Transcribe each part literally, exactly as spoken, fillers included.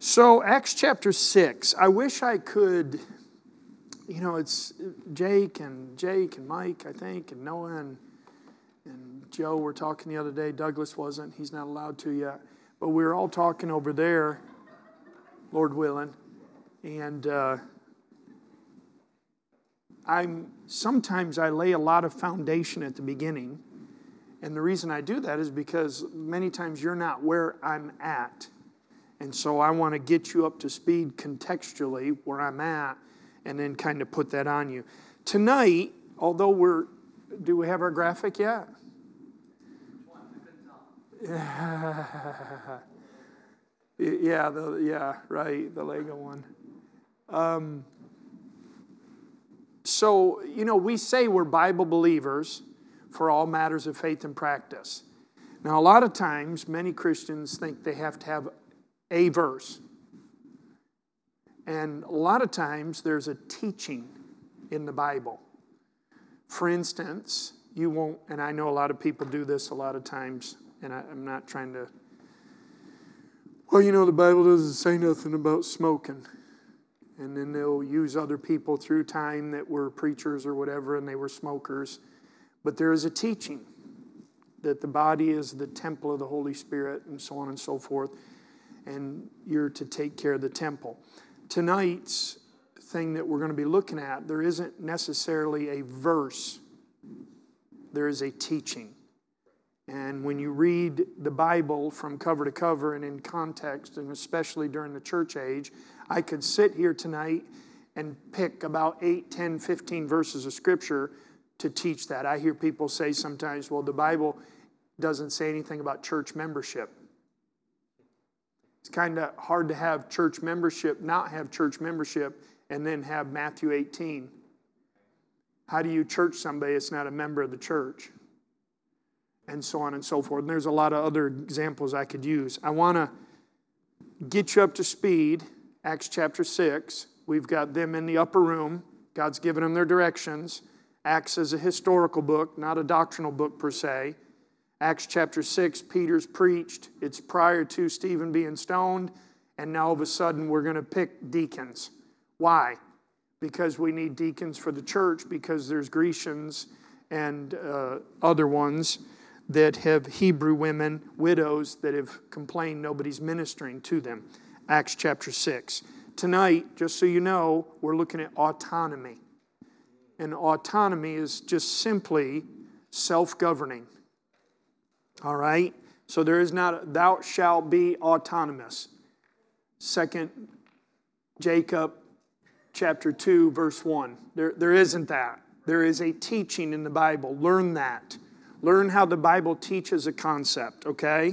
So, Acts chapter six, I wish I could, you know, it's Jake and Jake and Mike, I think, and Noah and, and Joe were talking the other day. Douglas wasn't. He's not allowed to yet. But we were all talking over there, Lord willing. And uh, I'm sometimes I lay a lot of foundation at the beginning. And the reason I do that is because many times you're not where I'm at. And so I want to get you up to speed contextually where I'm at and then kind of put that on you. Tonight, although we're, do we have our graphic yet? Yeah, yeah, the, yeah, right, the Lego one. Um, so, you know, we say we're Bible believers for all matters of faith and practice. Now, a lot of times, many Christians think they have to have a verse. And a lot of times there's a teaching in the Bible. For instance, you won't, and I know a lot of people do this a lot of times, and I, I'm not trying to, well, you know, the Bible doesn't say nothing about smoking. And then they'll use other people through time that were preachers or whatever, and they were smokers. But there is a teaching that the body is the temple of the Holy Spirit and so on and so forth. And you're to take care of the temple. Tonight's thing that we're going to be looking at, there isn't necessarily a verse. There is a teaching. And when you read the Bible from cover to cover and in context, and especially during the church age, I could sit here tonight and pick about eight, ten, fifteen verses of Scripture to teach that. I hear people say sometimes, well, the Bible doesn't say anything about church membership. It's kind of hard to have church membership, not have church membership, and then have Matthew eighteen. How do you church somebody that's not a member of the church? And so on and so forth. And there's a lot of other examples I could use. I want to get you up to speed. Acts chapter six. We've got them in the upper room. God's given them their directions. Acts is a historical book, not a doctrinal book per se. Acts chapter six, Peter's preached. It's prior to Stephen being stoned. And now all of a sudden we're going to pick deacons. Why? Because we need deacons for the church, because there's Grecians and uh, other ones that have Hebrew women, widows, that have complained nobody's ministering to them. Acts chapter six. Tonight, just so you know, we're looking at autonomy. And autonomy is just simply self-governing. All right? So there is not, thou shalt be autonomous. Second Jacob chapter two, verse one. There, there isn't that. There is a teaching in the Bible. Learn that. Learn how the Bible teaches a concept, okay?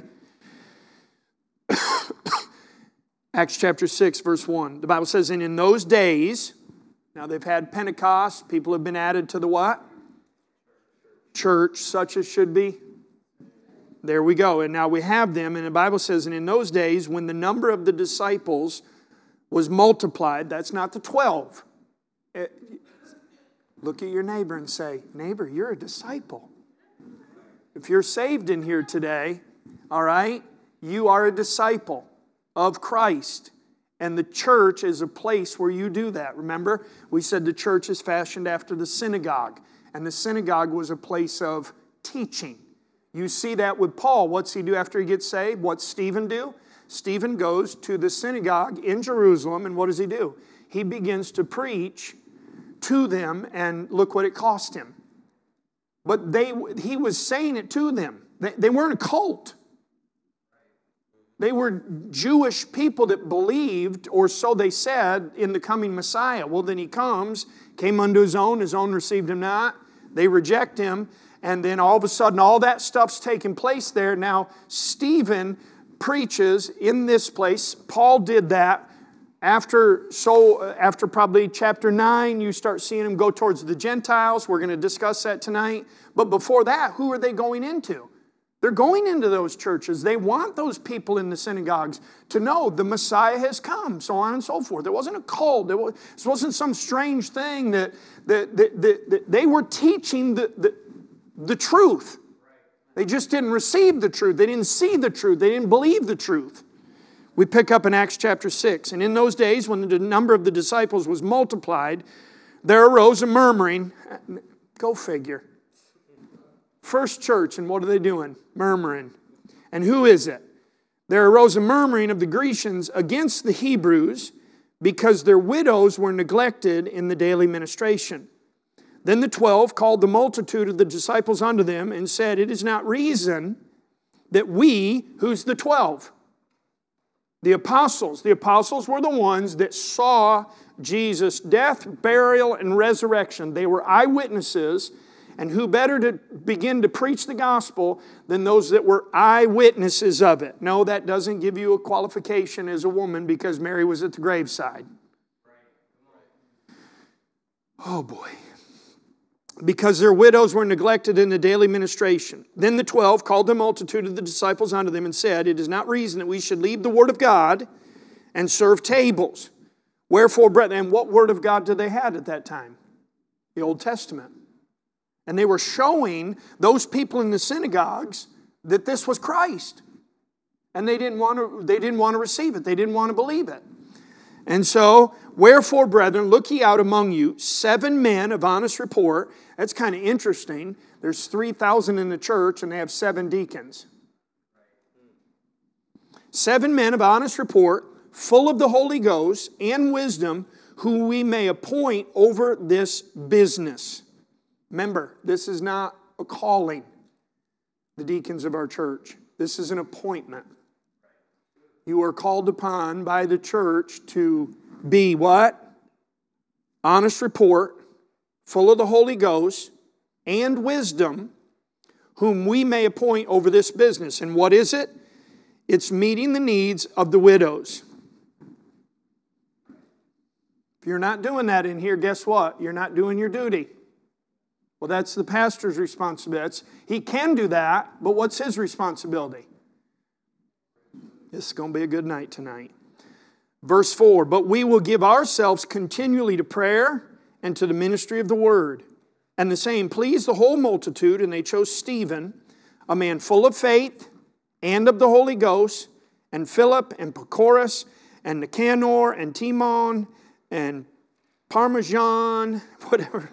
Acts chapter six, verse one. The Bible says, and in those days, now they've had Pentecost, people have been added to the what? Church, such as should be. There we go. And now we have them. And the Bible says, and in those days, when the number of the disciples was multiplied, that's not the twelve. Look at your neighbor and say, neighbor, you're a disciple. If you're saved in here today, all right, you are a disciple of Christ. And the church is a place where you do that. Remember, we said the church is fashioned after the synagogue. And the synagogue was a place of teaching. You see that with Paul. What's he do after he gets saved? What's Stephen do? Stephen goes to the synagogue in Jerusalem, and what does he do? He begins to preach to them, and look what it cost him. But they, he was saying it to them. They, they weren't a cult. They were Jewish people that believed, or so they said, in the coming Messiah. Well, then he comes, came unto his own, his own received him not. They reject him. And then all of a sudden, all that stuff's taking place there. Now, Stephen preaches in this place. Paul did that. After, so, after probably chapter nine, you start seeing him go towards the Gentiles. We're going to discuss that tonight. But before that, who are they going into? They're going into those churches. They want those people in the synagogues to know the Messiah has come, so on and so forth. It wasn't a cult. It wasn't some strange thing that, that, that, that, that they were teaching the, the The truth. They just didn't receive the truth. They didn't see the truth. They didn't believe the truth. We pick up in Acts chapter six. And in those days, when the number of the disciples was multiplied, there arose a murmuring. Go figure. First church, and what are they doing? Murmuring. And who is it? There arose a murmuring of the Grecians against the Hebrews because their widows were neglected in the daily ministration. Then the twelve called the multitude of the disciples unto them and said, It is not reason that we, who's the twelve? The apostles. The apostles were the ones that saw Jesus' death, burial, and resurrection. They were eyewitnesses. And who better to begin to preach the gospel than those that were eyewitnesses of it? No, that doesn't give you a qualification as a woman because Mary was at the graveside. Oh boy. Because their widows were neglected in the daily ministration. Then the twelve called the multitude of the disciples unto them and said, It is not reason that we should leave the word of God and serve tables. Wherefore, brethren, and what word of God did they have at that time? The Old Testament. And they were showing those people in the synagogues that this was Christ. And they didn't want to, they didn't want to receive it. They didn't want to believe it. And so, wherefore, brethren, look ye out among you seven men of honest report. That's kind of interesting. There's three thousand in the church and they have seven deacons. Seven men of honest report, full of the Holy Ghost and wisdom, who we may appoint over this business. Remember, this is not a calling, the deacons of our church. This is an appointment. You are called upon by the church to be what? Honest report, full of the Holy Ghost and wisdom, whom we may appoint over this business. And what is it? It's meeting the needs of the widows. If you're not doing that in here, guess what? You're not doing your duty. Well, that's the pastor's responsibility. He can do that, but what's his responsibility? This is going to be a good night tonight. Verse four, But we will give ourselves continually to prayer and to the ministry of the word. And the same pleased the whole multitude, and they chose Stephen, a man full of faith and of the Holy Ghost, and Philip and Prochorus and Nicanor and Timon and Parmesan, whatever,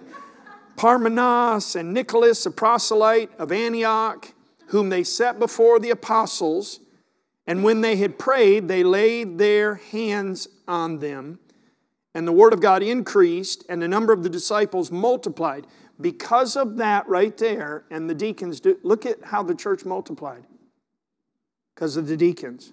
Parmenas and Nicholas, a proselyte of Antioch, whom they set before the apostles. And when they had prayed, they laid their hands on them. And the word of God increased, and the number of the disciples multiplied. Because of that right there, and the deacons, do, look at how the church multiplied. Because of the deacons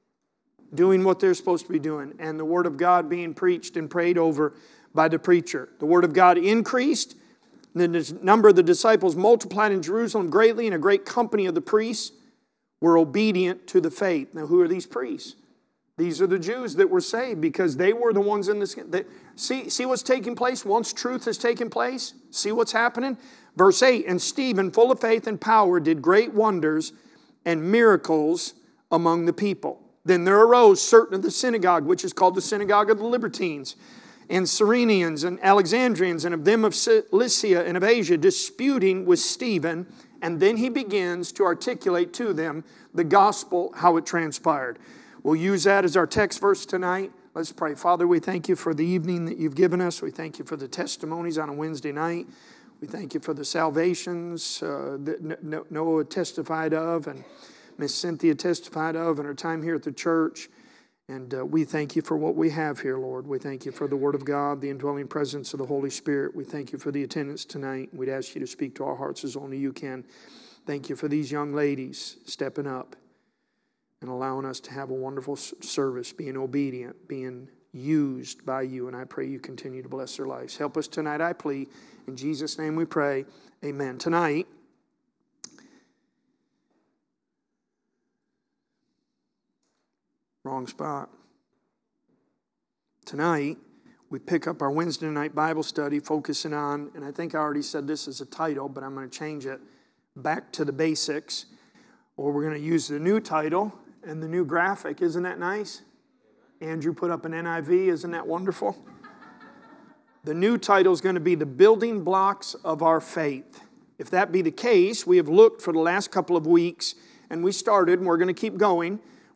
doing what they're supposed to be doing, and the word of God being preached and prayed over by the preacher. The word of God increased. The number of the disciples multiplied in Jerusalem greatly, and a great company of the priests were obedient to the faith. Now, who are these priests? These are the Jews that were saved because they were the ones in this. They, see, see what's taking place once truth has taken place? See what's happening? Verse eight, And Stephen, full of faith and power, did great wonders and miracles among the people. Then there arose certain of the synagogue, which is called the synagogue of the Libertines, and Cyrenians and Alexandrians, and of them of Cilicia and of Asia, disputing with Stephen. And then he begins to articulate to them the gospel, how it transpired. We'll use that as our text verse tonight. Let's pray. Father, we thank you for the evening that you've given us. We thank you for the testimonies on a Wednesday night. We thank you for the salvations uh, that Noah testified of and Miss Cynthia testified of in her time here at the church. And uh, we thank you for what we have here, Lord. We thank you for the Word of God, the indwelling presence of the Holy Spirit. We thank you for the attendance tonight. We'd ask you to speak to our hearts as only you can. Thank you for these young ladies stepping up and allowing us to have a wonderful service, being obedient, being used by you. And I pray you continue to bless their lives. Help us tonight, I plead. In Jesus' name we pray. Amen. Tonight, wrong spot. Tonight, we pick up our Wednesday night Bible study focusing on, and I think I already said this as a title, but I'm going to change it, Back to the Basics. Or we're going to use the new title and the new graphic. Isn't that nice? Andrew put up an N I V. Isn't that wonderful? The new title is going to be The Building Blocks of Our Faith. If that be the case, we have looked for the last couple of weeks, and we started, and we're going to keep going.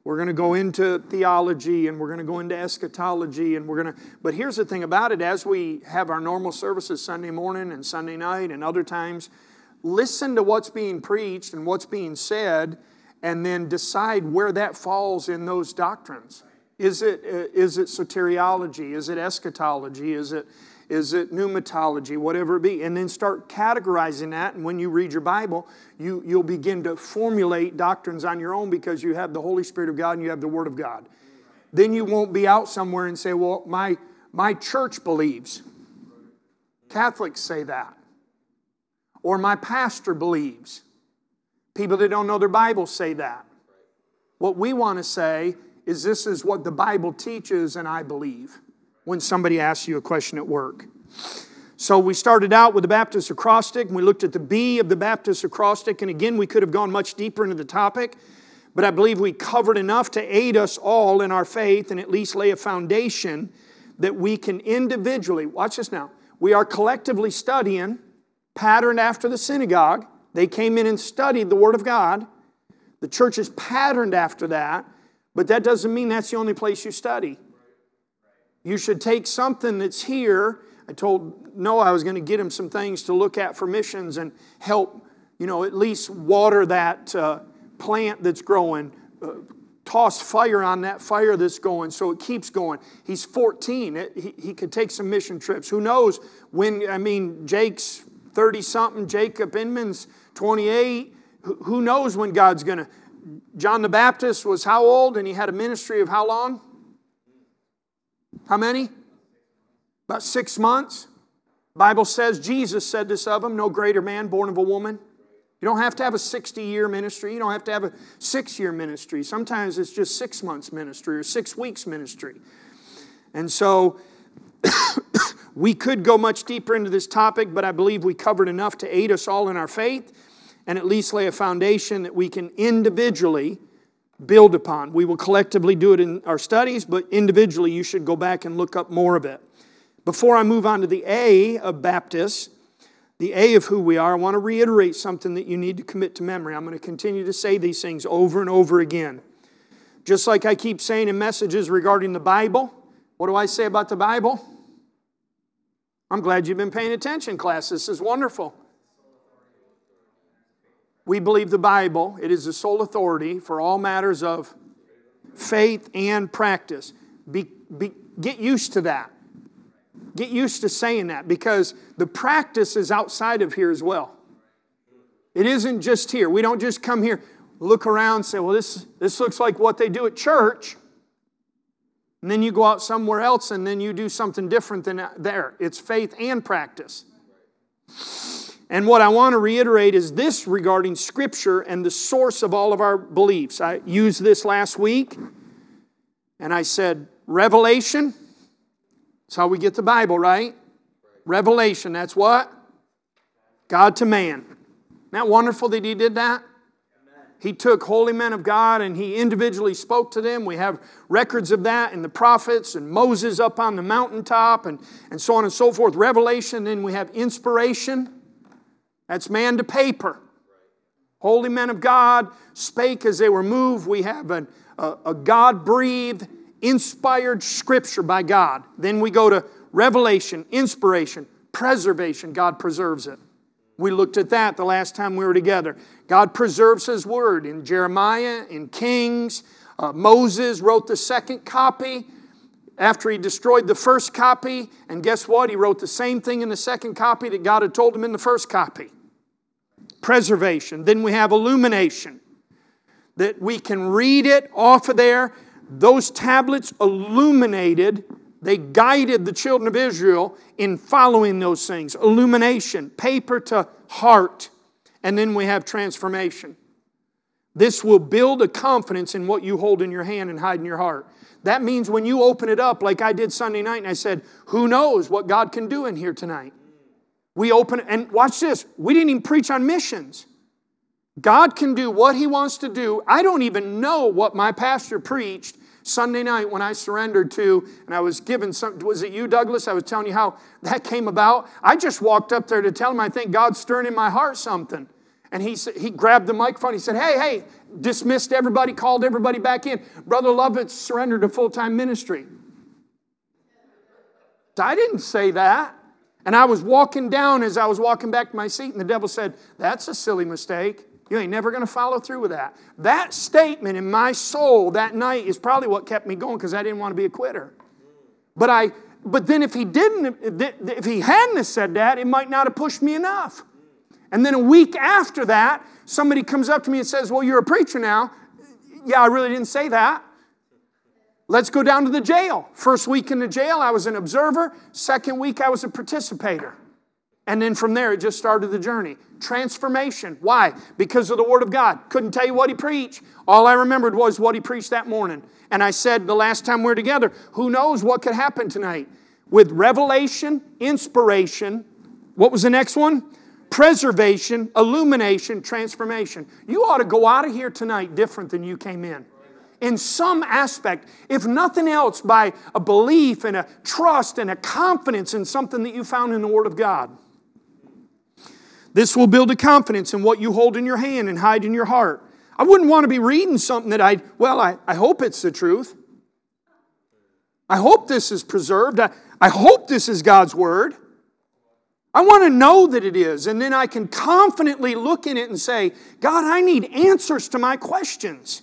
We're going to go into theology, and we're going to go into eschatology, and we're going to... But here's the thing about it. As we have our normal services Sunday morning and Sunday night and other times, listen to what's being preached and what's being said, and then decide where that falls in those doctrines. Is it, is it soteriology? Is it eschatology? Is it, is it pneumatology? Whatever it be. And then start categorizing that. And when you read your Bible, you, you'll begin to formulate doctrines on your own because you have the Holy Spirit of God and you have the Word of God. Then you won't be out somewhere and say, well, my, my church believes. Catholics say that. Or my pastor believes. People that don't know their Bible say that. What we want to say is this is what the Bible teaches and I believe when somebody asks you a question at work. So we started out with the Baptist acrostic and we looked at the B of the Baptist acrostic, and again we could have gone much deeper into the topic, but I believe we covered enough to aid us all in our faith and at least lay a foundation that we can individually, watch this now, we are collectively studying, patterned after the synagogue. They came in and studied the Word of God. The church is patterned after that. But that doesn't mean that's the only place you study. You should take something that's here. I told Noah I was going to get him some things to look at for missions and help, you know, at least water that uh, plant that's growing. Uh, toss fire on that fire that's going so it keeps going. He's fourteen. It, he, he could take some mission trips. Who knows when, I mean, Jake's thirty-something. Jacob Inman's twenty-eight. Who, who knows when God's going to... John the Baptist was how old? And he had a ministry of how long? How many? About six months. Bible says, Jesus said this of him, no greater man born of a woman. You don't have to have a sixty-year ministry. You don't have to have a six-year ministry. Sometimes it's just six months ministry or six weeks ministry. And so we could go much deeper into this topic, but I believe we covered enough to aid us all in our faith and at least lay a foundation that we can individually build upon. We will collectively do it in our studies, but individually you should go back and look up more of it. Before I move on to the A of Baptist, the A of who we are, I want to reiterate something that you need to commit to memory. I'm going to continue to say these things over and over again. Just like I keep saying in messages regarding the Bible, what do I say about the Bible? I'm glad you've been paying attention, class. This is wonderful. We believe the Bible, it is the sole authority for all matters of faith and practice. Be, be, get used to that. Get used to saying that because the practice is outside of here as well. It isn't just here. We don't just come here, look around and say, well, this, this looks like what they do at church. And then you go out somewhere else and then you do something different than there. It's faith and practice. And what I want to reiterate is this regarding Scripture and the source of all of our beliefs. I used this last week, and I said, revelation, that's how we get the Bible, right? Revelation, that's what? God to man. Isn't that wonderful that He did that? He took holy men of God and He individually spoke to them. We have records of that in the prophets and Moses up on the mountaintop and, and so on and so forth. Revelation, then we have inspiration. That's man to paper. Holy men of God spake as they were moved. We have a, a, a God-breathed, inspired Scripture by God. Then we go to revelation, inspiration, preservation. God preserves it. We looked at that the last time we were together. God preserves His Word in Jeremiah, in Kings. Uh, Moses wrote the second copy after he destroyed the first copy. And guess what? He wrote the same thing in the second copy that God had told him in the first copy. Preservation. Then we have illumination. That we can read it off of there. Those tablets illuminated, they guided the children of Israel in following those things. Illumination, paper to heart. And then we have transformation. This will build a confidence in what you hold in your hand and hide in your heart. That means when you open it up like I did Sunday night and I said, who knows what God can do in here tonight? We open it, and watch this, we didn't even preach on missions. God can do what He wants to do. I don't even know what my pastor preached Sunday night when I surrendered to, and I was given some, was it you, Douglas? I was telling you how that came about. I just walked up there to tell him I think God's stirring in my heart something. And he, he grabbed the microphone. He said, hey, hey, dismissed everybody, called everybody back in. Brother Lovett surrendered to full-time ministry. I didn't say that. And I was walking down as I was walking back to my seat, and the devil said, that's a silly mistake. You ain't never going to follow through with that. That statement in my soul that night is probably what kept me going, because I didn't want to be a quitter. But I, but then if he didn't, if he hadn't have said that, it might not have pushed me enough. And then a week after that, somebody comes up to me and says, well, you're a preacher now. Yeah, I really didn't say that. Let's go down to the jail. First week in the jail, I was an observer. Second week, I was a participator. And then from there, it just started the journey. Transformation. Why? Because of the Word of God. Couldn't tell you what he preached. All I remembered was what he preached that morning. And I said the last time we were together, who knows what could happen tonight? With revelation, inspiration. What was the next one? Preservation, illumination, transformation. You ought to go out of here tonight different than you came in. In some aspect, if nothing else, by a belief and a trust and a confidence in something that you found in the Word of God. This will build a confidence in what you hold in your hand and hide in your heart. I wouldn't want to be reading something that I, well, I, I hope it's the truth. I hope this is preserved. I, I hope this is God's Word. I want to know that it is, and then I can confidently look in it and say, God, I need answers to my questions.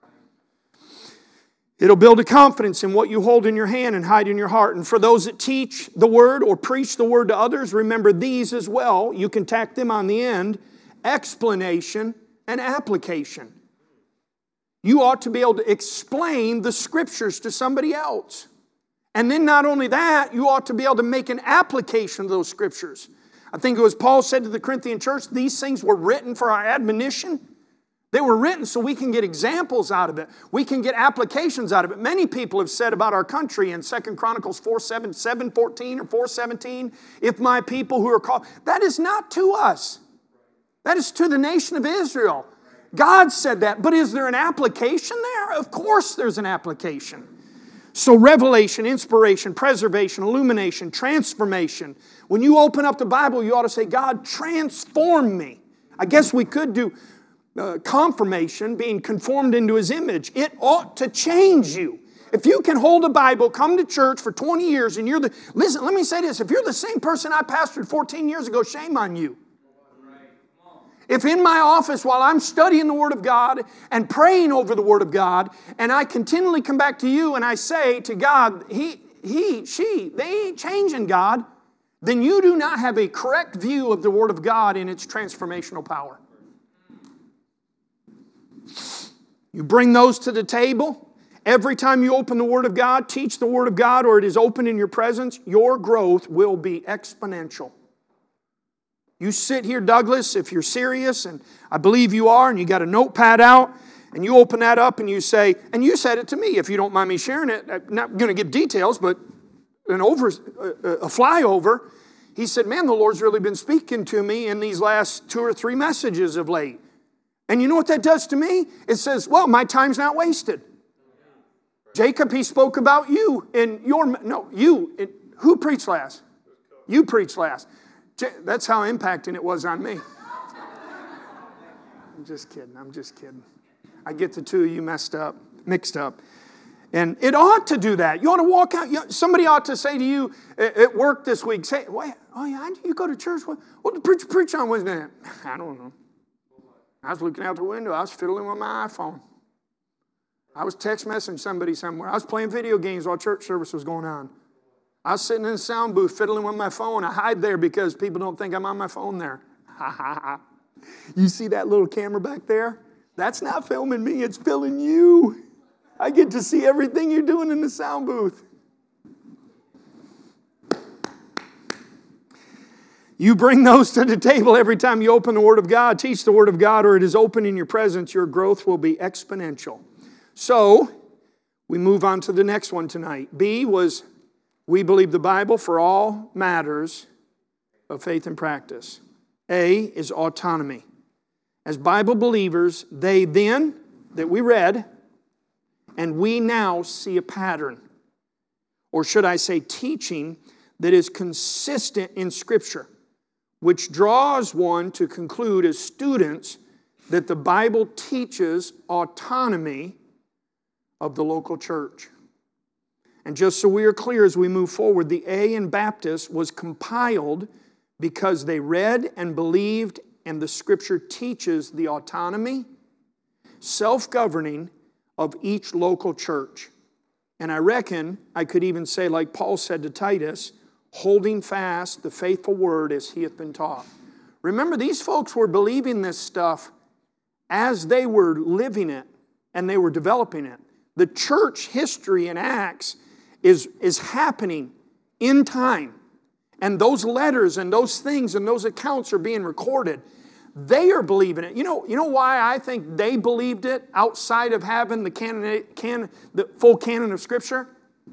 It'll build a confidence in what you hold in your hand and hide in your heart. And for those that teach the Word or preach the Word to others, remember these as well. You can tack them on the end. Explanation and application. You ought to be able to explain the Scriptures to somebody else. And then not only that, you ought to be able to make an application of those Scriptures. I think it was Paul said to the Corinthian church, these things were written for our admonition. They were written so we can get examples out of it. We can get applications out of it. Many people have said about our country in Second Chronicles four seven, seven fourteen or four seventeen, if my people who are called, that is not to us. That is to the nation of Israel. God said that, but is there an application there? Of course there's an application. So revelation, inspiration, preservation, illumination, transformation. When you open up the Bible, you ought to say, God, transform me. I guess we could do Uh, confirmation, being conformed into His image. It ought to change you. If you can hold a Bible, come to church for twenty years, and you're the... Listen, let me say this. If you're the same person I pastored fourteen years ago, shame on you. If in my office, while I'm studying the Word of God and praying over the Word of God, and I continually come back to you and I say to God, He, he, she, they ain't changing, God, then you do not have a correct view of the Word of God in its transformational power. You bring those to the table. Every time you open the Word of God, teach the Word of God, or it is open in your presence, your growth will be exponential. You sit here, Douglas, if you're serious, and I believe you are, and you got a notepad out, and you open that up and you say, and you said it to me, if you don't mind me sharing it, I'm not going to give details, but an over, a flyover, he said, man, the Lord's really been speaking to me in these last two or three messages of late. And you know what that does to me? It says, well, my time's not wasted. Jacob, he spoke about you in your, no, you, it, who preached last? You preached last. That's how impacting it was on me. I'm just kidding, I'm just kidding. I get the two of you messed up, mixed up. And it ought to do that. You ought to walk out. Somebody ought to say to you at work this week, say, wait, oh yeah, you go to church? What, what did the preacher preach on Wednesday night? I don't know. I was looking out the window. I was fiddling with my iPhone. I was text messaging somebody somewhere. I was playing video games while church service was going on. I was sitting in the sound booth fiddling with my phone. I hide there because people don't think I'm on my phone there. You see that little camera back there? That's not filming me. It's filming you. I get to see everything you're doing in the sound booth. You bring those to the table every time you open the Word of God, teach the Word of God, or it is open in your presence, your growth will be exponential. So, we move on to the next one tonight. B was, we believe the Bible for all matters of faith and practice. A is autonomy. As Bible believers, they then, that we read, and we now see a pattern, or should I say teaching, that is consistent in Scripture. which draws one to conclude as students that the Bible teaches autonomy of the local church. And just so we are clear as we move forward, the A in Baptist was compiled because they read and believed, and the Scripture teaches the autonomy, self-governing of each local church. And I reckon I could even say, like Paul said to Titus, holding fast the faithful word as he hath been taught. Remember, these folks were believing this stuff as they were living it and they were developing it. The church history in Acts is, is happening in time. And those letters and those things and those accounts are being recorded. They are believing it. You know, you know why I think they believed it outside of having the canon, can, the full canon of Scripture?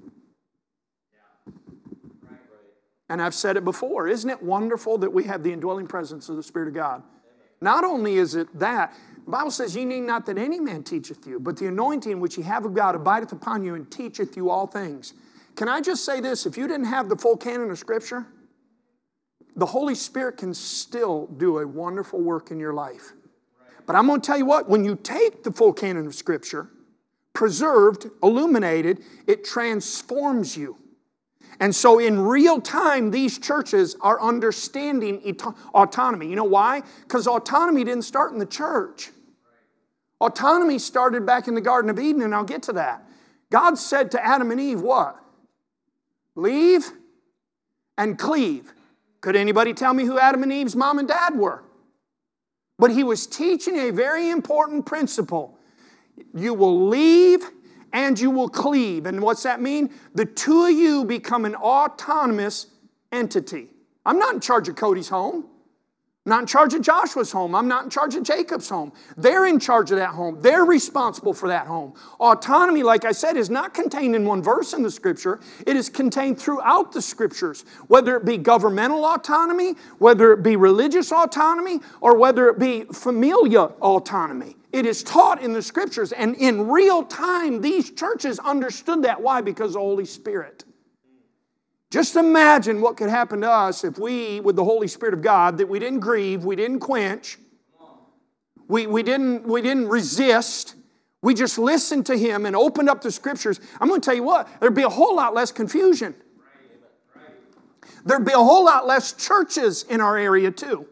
And I've said it before. Isn't it wonderful that we have the indwelling presence of the Spirit of God? Not only is it that, the Bible says, ye need not that any man teacheth you, but the anointing which ye have of God abideth upon you and teacheth you all things. Can I just say this? If you didn't have the full canon of Scripture, the Holy Spirit can still do a wonderful work in your life. But I'm going to tell you what, when you take the full canon of Scripture, preserved, illuminated, it transforms you. And so in real time, these churches are understanding autonomy. You know why? Because autonomy didn't start in the church. Autonomy started back in the Garden of Eden, and I'll get to that. God said to Adam and Eve, what? Leave and cleave. Could anybody tell me who Adam and Eve's mom and dad were? But he was teaching a very important principle. You will leave and you will cleave. And what's that mean? The two of you become an autonomous entity. I'm not in charge of Cody's home. I'm not in charge of Joshua's home. I'm not in charge of Jacob's home. They're in charge of that home. They're responsible for that home. Autonomy, like I said, is not contained in one verse in the Scripture. It is contained throughout the Scriptures. Whether it be governmental autonomy, whether it be religious autonomy, or whether it be familial autonomy. It is taught in the Scriptures. And in real time, these churches understood that. Why? Because of the Holy Spirit. Just imagine what could happen to us if we, with the Holy Spirit of God, that we didn't grieve, we didn't quench, we, we, didn't, we didn't resist, we just listened to Him and opened up the Scriptures. I'm going to tell you what, there'd be a whole lot less confusion. There'd be a whole lot less churches in our area too.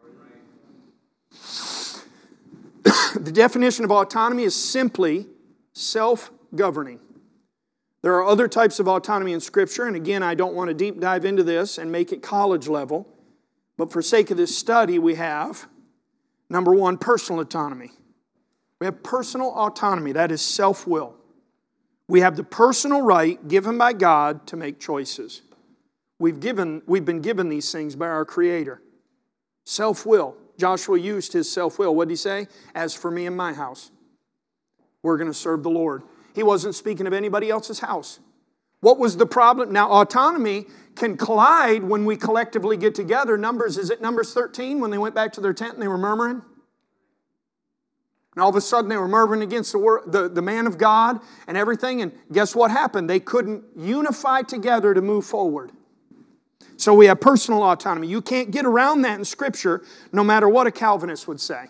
The definition of autonomy is simply self-governing. There are other types of autonomy in Scripture, and again, I don't want to deep dive into this and make it college level, but for sake of this study, we have, number one, personal autonomy. We have personal autonomy, that is self-will. We have the personal right given by God to make choices. We've, given, we've been given these things by our Creator. Self-will. Joshua used his self-will. What did he say? As for me and my house, we're going to serve the Lord. He wasn't speaking of anybody else's house. What was the problem? Now, autonomy can collide when we collectively get together. Numbers, is it Numbers thirteen when they went back to their tent and they were murmuring? And all of a sudden they were murmuring against the, word, the, the man of God and everything. And guess what happened? They couldn't unify together to move forward. So we have personal autonomy. You can't get around that in Scripture no matter what a Calvinist would say.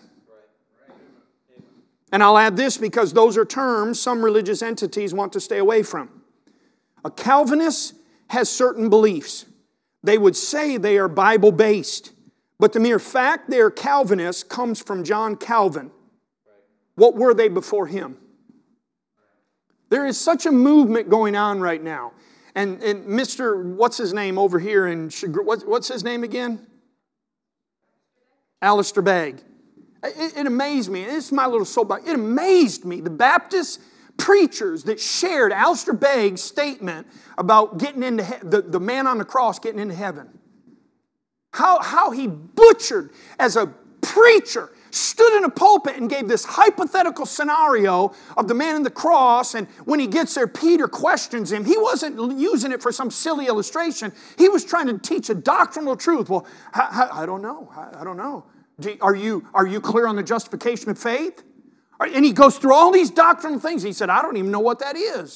And I'll add this because those are terms some religious entities want to stay away from. A Calvinist has certain beliefs. They would say they are Bible-based. But the mere fact they are Calvinists comes from John Calvin. What were they before him? There is such a movement going on right now. And, and Mister what's his name over here in, what, what's his name again? Alistair Begg. It, it amazed me. This is my little soapbox. It amazed me. The Baptist preachers that shared Alistair Begg's statement about getting into he- the, the man on the cross getting into heaven. How, how he butchered as a preacher, stood in a pulpit and gave this hypothetical scenario of the man on the cross, and when he gets there, Peter questions him. He wasn't using it for some silly illustration. He was trying to teach a doctrinal truth. Well, I, I, I don't know. I, I don't know. Do, are you, are you clear on the justification of faith? And he goes through all these doctrinal things. He said, I don't even know what that is.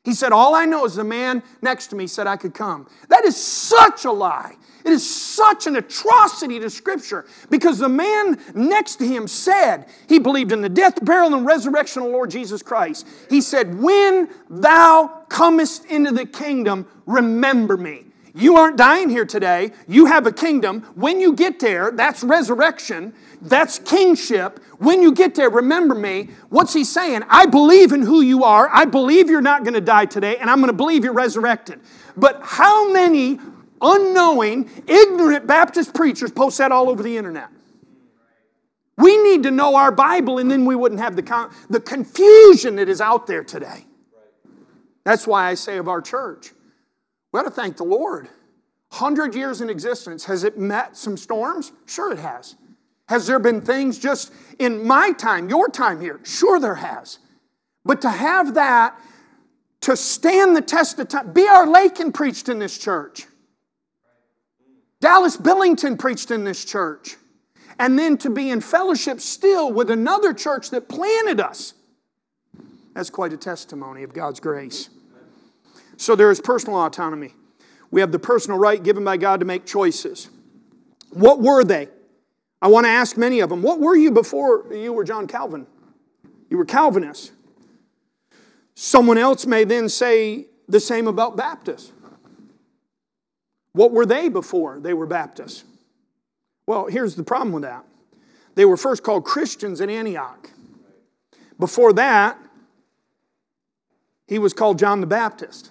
He said, all I know is the man next to me said I could come. That is such a lie. It is such an atrocity to Scripture because the man next to him said he believed in the death, burial, and resurrection of the Lord Jesus Christ. He said, when thou comest into the kingdom, remember me. You aren't dying here today. You have a kingdom. When you get there, that's resurrection. That's kingship. When you get there, remember me. What's he saying? I believe in who you are. I believe you're not going to die today, and I'm going to believe you're resurrected. But how many unknowing, ignorant Baptist preachers post that all over the internet? We need to know our Bible, and then we wouldn't have the, con- the confusion that is out there today. That's why I say of our church, we ought to thank the Lord. Hundred years in existence, has it met some storms? Sure it has. Has there been things just in my time, your time here? Sure there has. But to have that, to stand the test of time, B R Lakin preached in this church. Dallas Billington preached in this church. And then to be in fellowship still with another church that planted us. That's quite a testimony of God's grace. So there is personal autonomy. We have the personal right given by God to make choices. What were they? I want to ask many of them. What were you before you were John Calvin? You were Calvinist. Someone else may then say the same about Baptists. What were they before they were Baptists? Well, here's the problem with that. They were first called Christians in Antioch. Before that, he was called John the Baptist.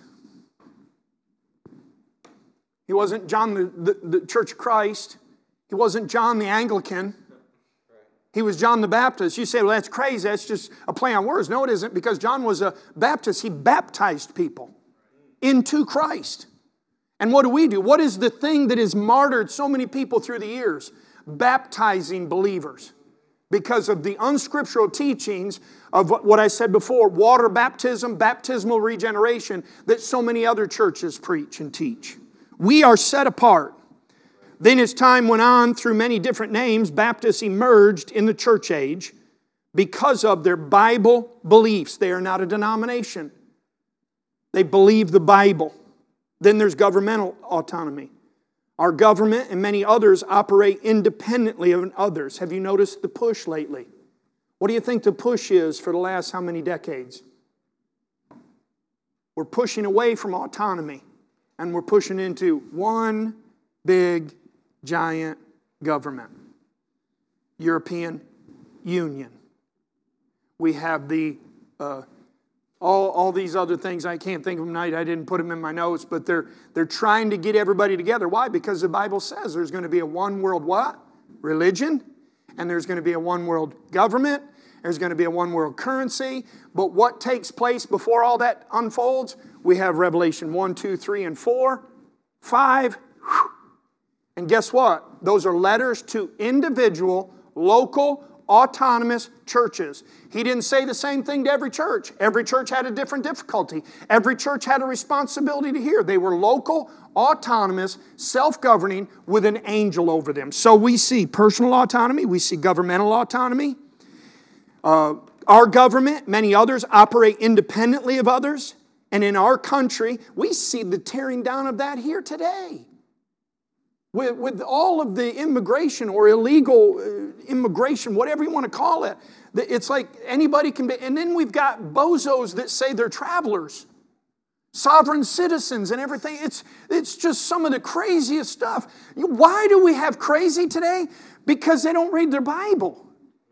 He wasn't John the, the, the Church of Christ. He wasn't John the Anglican. He was John the Baptist. You say, well, that's crazy. That's just a play on words. No, it isn't, because John was a Baptist. He baptized people into Christ. And what do we do? What is the thing that has martyred so many people through the years? Baptizing believers. Because of the unscriptural teachings of what I said before, water baptism, baptismal regeneration, that so many other churches preach and teach. We are set apart. Then as time went on, through many different names, Baptists emerged in the church age because of their Bible beliefs. They are not a denomination. They believe the Bible. Then there's governmental autonomy. Our government and many others operate independently of others. Have you noticed the push lately? What do you think the push is for the last how many decades? We're pushing away from autonomy, and we're pushing into one big, giant government. European Union. We have the uh, all, all these other things. I can't think of them tonight. I didn't put them in my notes, but they're they're trying to get everybody together. Why? Because the Bible says there's going to be a one world what? Religion, and there's going to be a one world government. There's going to be a one world currency. But what takes place before all that unfolds? We have Revelation one, two, three, and four, five. And guess what? Those are letters to individual, local, autonomous churches. He didn't say the same thing to every church. Every church had a different difficulty. Every church had a responsibility to hear. They were local, autonomous, self-governing with an angel over them. So we see personal autonomy. We see governmental autonomy. Uh, our government, many others, operate independently of others. And in our country, we see the tearing down of that here today. With, with all of the immigration or illegal uh, immigration, whatever you want to call it, it's like anybody can be. And then we've got bozos that say they're travelers, sovereign citizens and everything. It's, it's just some of the craziest stuff. Why do we have crazy today? Because they don't read their Bible.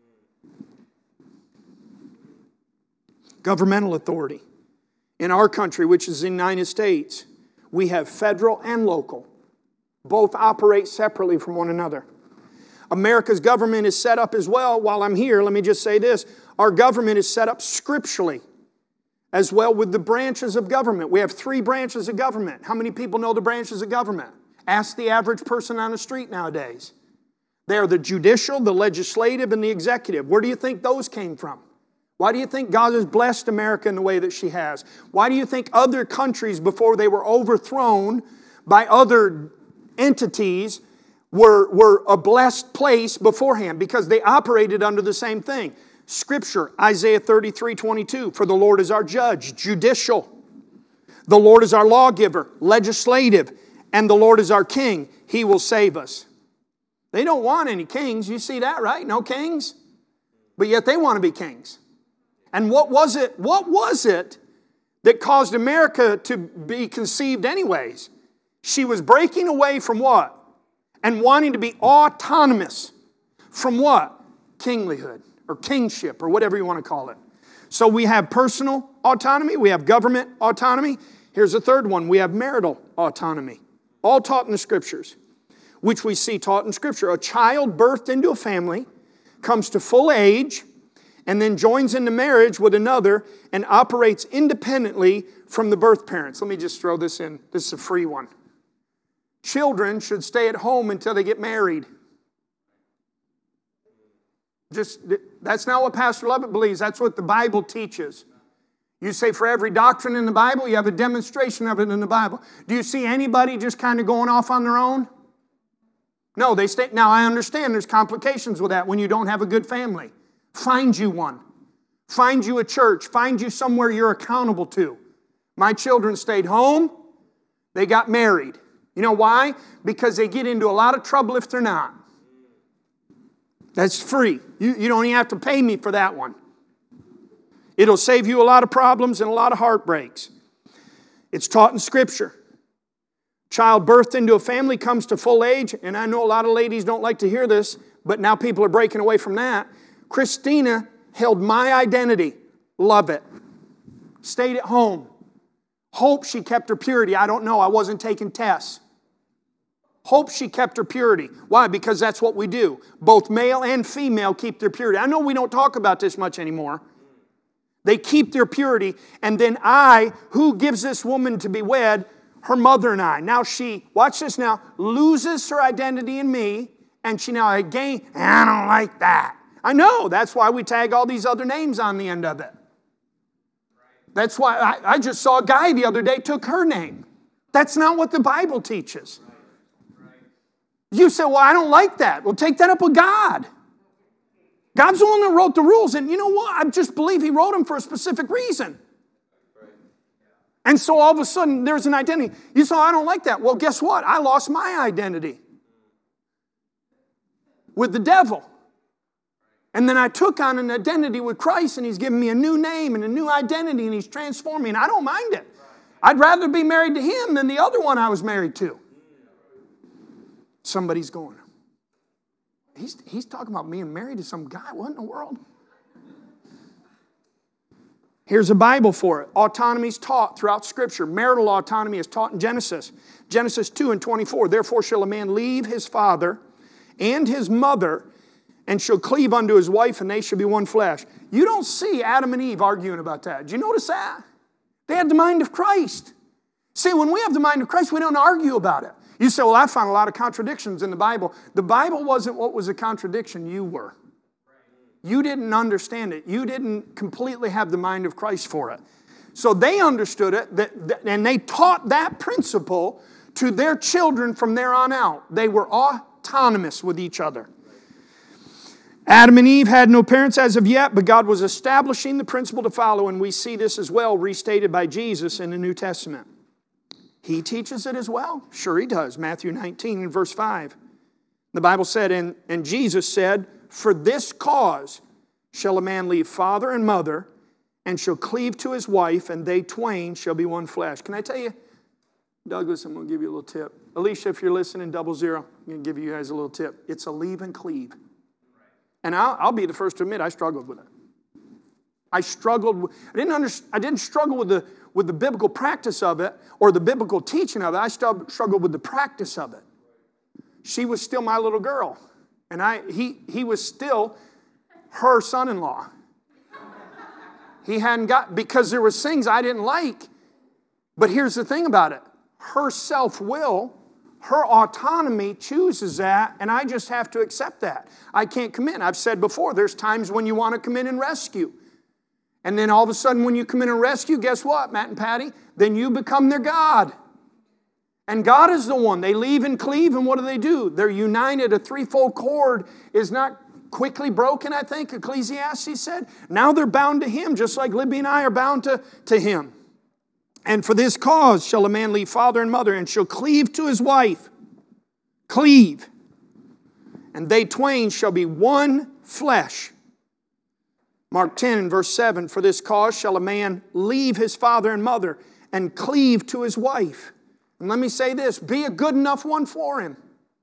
Governmental authority. In our country, which is the United States, we have federal and local. Both operate separately from one another. America's government is set up as well. While I'm here, let me just say this. Our government is set up scripturally as well with the branches of government. We have three branches of government. How many people know the branches of government? Ask the average person on the street nowadays. They are the judicial, the legislative, and the executive. Where do you think those came from? Why do you think God has blessed America in the way that she has? Why do you think other countries, before they were overthrown by other entities, were, were a blessed place beforehand? Because they operated under the same thing. Scripture, Isaiah thirty-three twenty-two, for the Lord is our judge, judicial. The Lord is our lawgiver, legislative, and the Lord is our king. He will save us. They don't want any kings. You see that, right? No kings. But yet they want to be kings. And what was it? What was it that caused America to be conceived anyways? She was breaking away from what? And wanting to be autonomous. From what? Kinglihood or kingship or whatever you want to call it. So we have personal autonomy. We have government autonomy. Here's a third one. We have marital autonomy. All taught in the Scriptures. Which we see taught in Scripture. A child birthed into a family comes to full age and then joins into marriage with another and operates independently from the birth parents. Let me just throw this in. This is a free one. Children should stay at home until they get married. Just, that's not what Pastor Lovett believes. That's what the Bible teaches. You say for every doctrine in the Bible, you have a demonstration of it in the Bible. Do you see anybody just kind of going off on their own? No, they stay. Now, I understand there's complications with that when you don't have a good family. Find you one. Find you a church. Find you somewhere you're accountable to. My children stayed home. They got married. You know why? Because they get into a lot of trouble if they're not. That's free. You, you don't even have to pay me for that one. It'll save you a lot of problems and a lot of heartbreaks. It's taught in Scripture. Child birthed into a family comes to full age, and I know a lot of ladies don't like to hear this, but now people are breaking away from that. Christina held my identity. Love it. Stayed at home. Hope she kept her purity. I don't know. I wasn't taking tests. Hope she kept her purity. Why? Because that's what we do. Both male and female keep their purity. I know we don't talk about this much anymore. They keep their purity. And then I, who gives this woman to be wed? Her mother and I. Now she, watch this now, loses her identity in me. And she now again, I don't like that. I know. That's why we tag all these other names on the end of it. That's why I, I just saw a guy the other day took her name. That's not what the Bible teaches. You say, well, I don't like that. Well, take that up with God. God's the one that wrote the rules. And you know what? I just believe He wrote them for a specific reason. And so all of a sudden, there's an identity. You say, I don't like that. Well, guess what? I lost my identity with the devil. And then I took on an identity with Christ, and He's given me a new name and a new identity, and He's transformed me, and I don't mind it. I'd rather be married to Him than the other one I was married to. Somebody's going, he's, he's talking about being married to some guy. What in the world? Here's a Bible for it. Autonomy is taught throughout Scripture. Marital autonomy is taught in Genesis. Genesis two and twenty-four. Therefore shall a man leave his father and his mother and shall cleave unto his wife, and they shall be one flesh. You don't see Adam and Eve arguing about that. Did you notice that? They had the mind of Christ. See, when we have the mind of Christ, we don't argue about it. You say, well, I found a lot of contradictions in the Bible. The Bible wasn't what was a contradiction. You were. You didn't understand it. You didn't completely have the mind of Christ for it. So they understood it, that, that, and they taught that principle to their children from there on out. They were autonomous with each other. Adam and Eve had no parents as of yet, but God was establishing the principle to follow, and we see this as well restated by Jesus in the New Testament. He teaches it as well? Sure He does. Matthew nineteen and verse five. The Bible said, and, and Jesus said, for this cause shall a man leave father and mother, and shall cleave to his wife, and they twain shall be one flesh. Can I tell you, Douglas, I'm going to give you a little tip. Alicia, if you're listening, double zero, I'm going to give you guys a little tip. It's a leave and cleave. And I'll, I'll be the first to admit I struggled with it. I struggled. With, I didn't under, I didn't struggle with the with the biblical practice of it or the biblical teaching of it. I still struggled with the practice of it. She was still my little girl, and I he he was still her son-in-law. He hadn't got, because there was things I didn't like. But here's the thing about it: her self-will, her autonomy chooses that, and I just have to accept that. I can't come in. I've said before, there's times when you want to come in and rescue. And then all of a sudden when you come in and rescue, guess what, Matt and Patty? Then you become their God. And God is the one. They leave and cleave, and what do they do? They're united. A threefold cord is not quickly broken, I think, Ecclesiastes said. Now they're bound to Him, just like Libby and I are bound to, to Him. And for this cause shall a man leave father and mother, and shall cleave to his wife. Cleave. And they twain shall be one flesh. Mark ten and verse seven, for this cause shall a man leave his father and mother, and cleave to his wife. And let me say this, be a good enough one for him.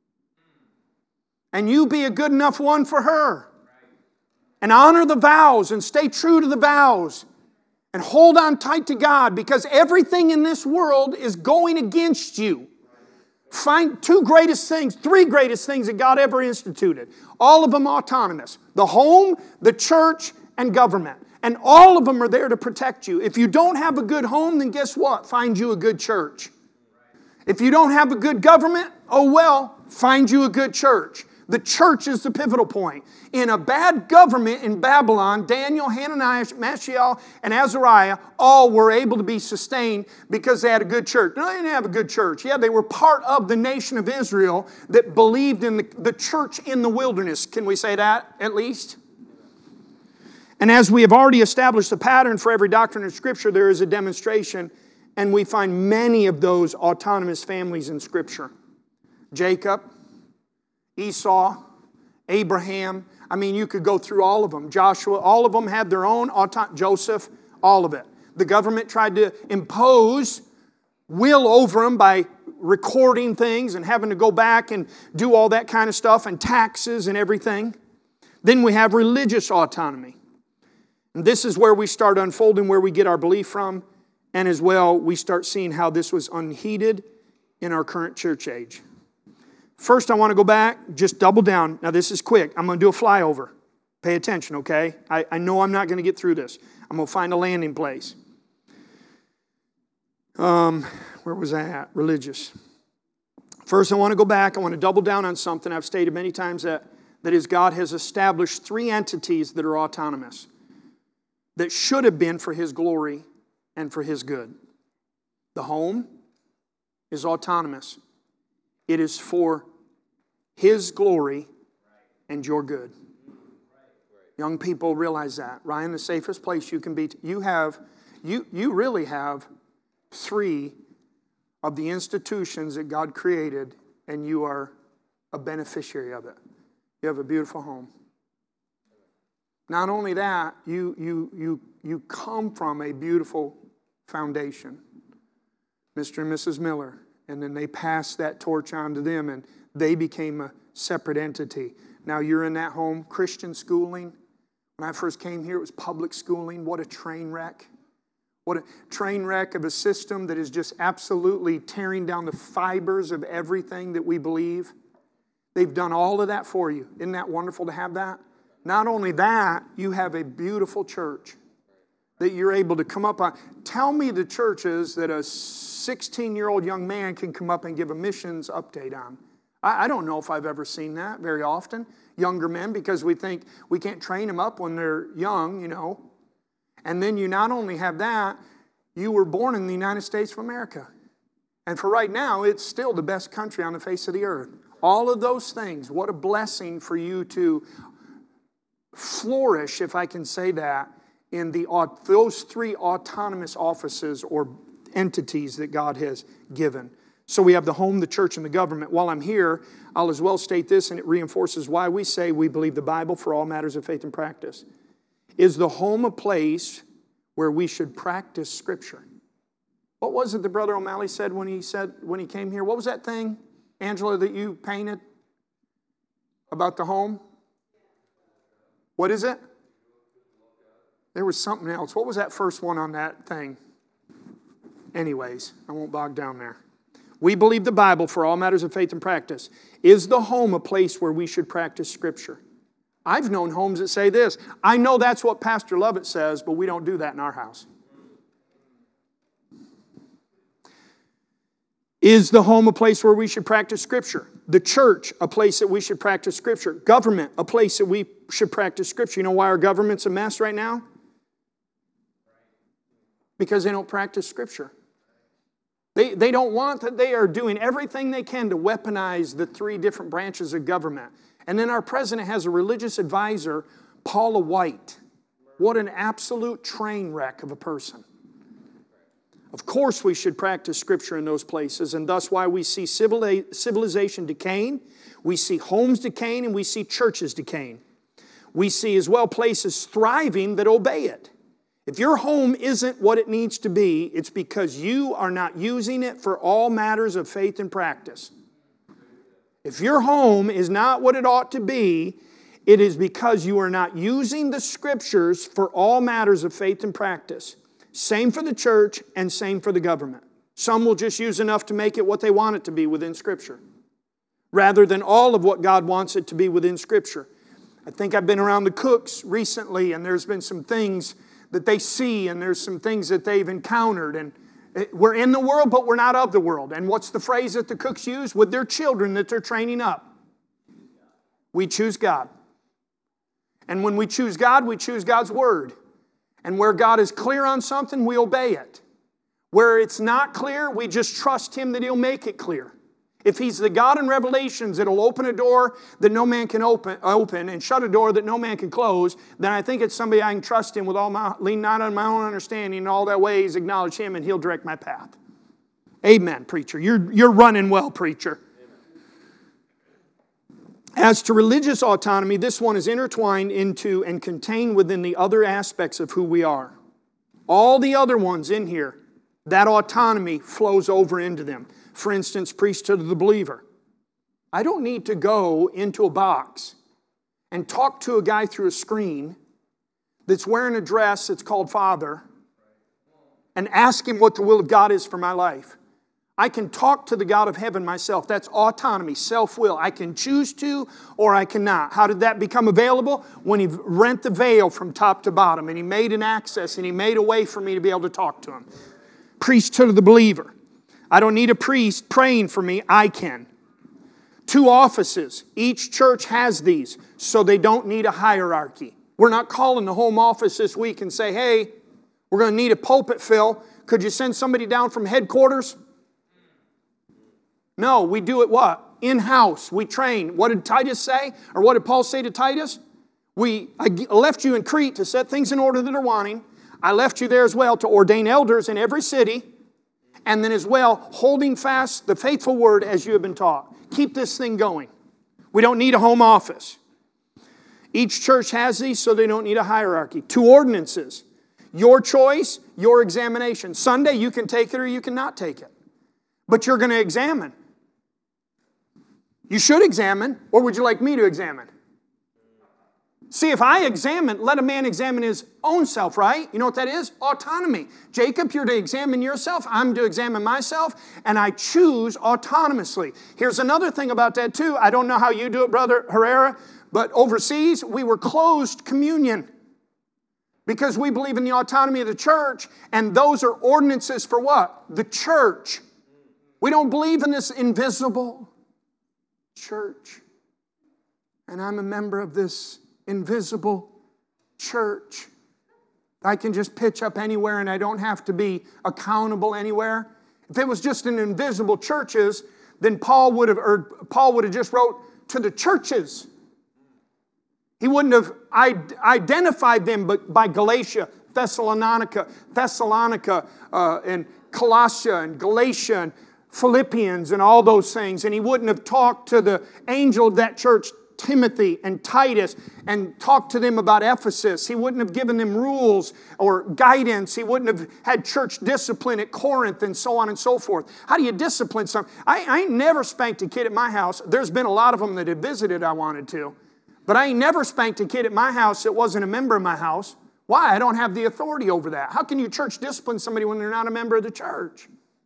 And you be a good enough one for her. And honor the vows and stay true to the vows. And hold on tight to God, because everything in this world is going against you. Find two greatest things, three greatest things that God ever instituted. All of them autonomous. The home, the church, and government. And all of them are there to protect you. If you don't have a good home, then guess what? Find you a good church. If you don't have a good government, oh well, find you a good church. The church is the pivotal point. In a bad government in Babylon, Daniel, Hananiah, Mishael, and Azariah all were able to be sustained because they had a good church. No, they didn't have a good church. Yeah, they were part of the nation of Israel that believed in the, the church in the wilderness. Can we say that at least? And as we have already established the pattern for every doctrine of Scripture, there is a demonstration, and we find many of those autonomous families in Scripture. Jacob, Esau, Abraham. I mean, you could go through all of them. Joshua, all of them had their own autonomy. Joseph, all of it. The government tried to impose will over them by recording things and having to go back and do all that kind of stuff and taxes and everything. Then we have religious autonomy. And this is where we start unfolding where we get our belief from. And as well, we start seeing how this was unheeded in our current church age. First, I want to go back, just double down. Now, this is quick. I'm going to do a flyover. Pay attention, okay? I, I know I'm not going to get through this. I'm going to find a landing place. Um, where was I at? Religious. First, I want to go back. I want to double down on something I've stated many times, that, that is God has established three entities that are autonomous, that should have been for His glory and for His good. The home is autonomous. It is for His glory and your good. Young people realize that. Ryan, the safest place you can be, you have, you, you really have three of the institutions that God created, and you are a beneficiary of it. You have a beautiful home. Not only that, you, you, you, you come from a beautiful foundation. Mister and Missus Miller. And then they passed that torch on to them, and they became a separate entity. Now you're in that home. Christian schooling. When I first came here, it was public schooling. What a train wreck. What a train wreck of a system that is just absolutely tearing down the fibers of everything that we believe. They've done all of that for you. Isn't that wonderful to have that? Not only that, you have a beautiful church that you're able to come up on. Tell me the churches that a sixteen-year-old young man can come up and give a missions update on. I, I don't know if I've ever seen that very often. Younger men, because we think we can't train them up when they're young, you know. And then you not only have that, you were born in the United States of America. And for right now, it's still the best country on the face of the earth. All of those things, what a blessing for you to flourish, if I can say that, in the those three autonomous offices or entities that God has given. So we have the home, the church, and the government. While I'm here, I'll as well state this, and it reinforces why we say we believe the Bible for all matters of faith and practice. Is the home a place where we should practice Scripture? What was it that Brother O'Malley said when he said when he came here? What was that thing, Angela, that you painted about the home? What is it? There was something else. What was that first one on that thing? Anyways, I won't bog down there. We believe the Bible for all matters of faith and practice. Is the home a place where we should practice Scripture? I've known homes that say this. I know that's what Pastor Lovett says, but we don't do that in our house. Is the home a place where we should practice Scripture? The church, a place that we should practice Scripture. Government, a place that we should practice Scripture. You know why our government's a mess right now? Because they don't practice Scripture. They, they don't want that. They are doing everything they can to weaponize the three different branches of government. And then our president has a religious advisor, Paula White. What an absolute train wreck of a person. Of course we should practice Scripture in those places, and thus why we see civilization decaying, we see homes decaying, and we see churches decaying. We see as well places thriving that obey it. If your home isn't what it needs to be, it's because you are not using it for all matters of faith and practice. If your home is not what it ought to be, it is because you are not using the Scriptures for all matters of faith and practice. Same for the church and same for the government. Some will just use enough to make it what they want it to be within Scripture, rather than all of what God wants it to be within Scripture. I think I've been around the Cooks recently, and there's been some things that they see, and there's some things that they've encountered. And we're in the world, but we're not of the world. And what's the phrase that the Cooks use with their children that they're training up? We choose God. And when we choose God, we choose God's Word. And where God is clear on something, we obey it. Where it's not clear, we just trust Him that He'll make it clear. If He's the God in Revelations that'll open a door that no man can open, open and shut a door that no man can close, then I think it's somebody I can trust in with all my, lean not on my own understanding, in all that ways, acknowledge Him, and He'll direct my path. Amen, preacher. You're, you're running well, preacher. As to religious autonomy, this one is intertwined into and contained within the other aspects of who we are. All the other ones in here, that autonomy flows over into them. For instance, priesthood of the believer. I don't need to go into a box and talk to a guy through a screen that's wearing a dress that's called Father and ask him what the will of God is for my life. I can talk to the God of heaven myself. That's autonomy, self-will. I can choose to or I cannot. How did that become available? When He rent the veil from top to bottom and He made an access and He made a way for me to be able to talk to Him. Priesthood of the believer. I don't need a priest praying for me. I can. Two offices. Each church has these, so they don't need a hierarchy. We're not calling the home office this week and say, hey, we're going to need a pulpit fill. Could you send somebody down from headquarters? No, we do it what? In-house. We train. What did Titus say? Or what did Paul say to Titus? We, I left you in Crete to set things in order that are wanting. I left you there as well to ordain elders in every city. And then as well, holding fast the faithful word as you have been taught. Keep this thing going. We don't need a home office. Each church has these, so they don't need a hierarchy. Two ordinances. Your choice, your examination. Sunday, you can take it or you cannot take it. But you're going to examine. You should examine, or would you like me to examine? See, if I examine, let a man examine his own self, right? You know what that is? Autonomy. Jacob, you're to examine yourself. I'm to examine myself, and I choose autonomously. Here's another thing about that, too. I don't know how you do it, Brother Herrera, but overseas, we were closed communion because we believe in the autonomy of the church, and those are ordinances for what? The church. We don't believe in this invisible church. And I'm a member of this invisible church. I can just pitch up anywhere and I don't have to be accountable anywhere. If it was just an invisible churches, then Paul would have, or Paul would have just wrote to the churches. He wouldn't have identified them by Galatia, Thessalonica, Thessalonica, uh, and Colossia, and Galatia, and Philippians, and all those things. And he wouldn't have talked to the angel of that church, Timothy and Titus, and talked to them about Ephesus. He wouldn't have given them rules or guidance. He wouldn't have had church discipline at Corinth and so on and so forth. How do you discipline some? I, I ain't never spanked a kid at my house. There's been a lot of them that have visited I wanted to. But I ain't never spanked a kid at my house that wasn't a member of my house. Why? I don't have the authority over that. How can you church discipline somebody when they're not a member of the church?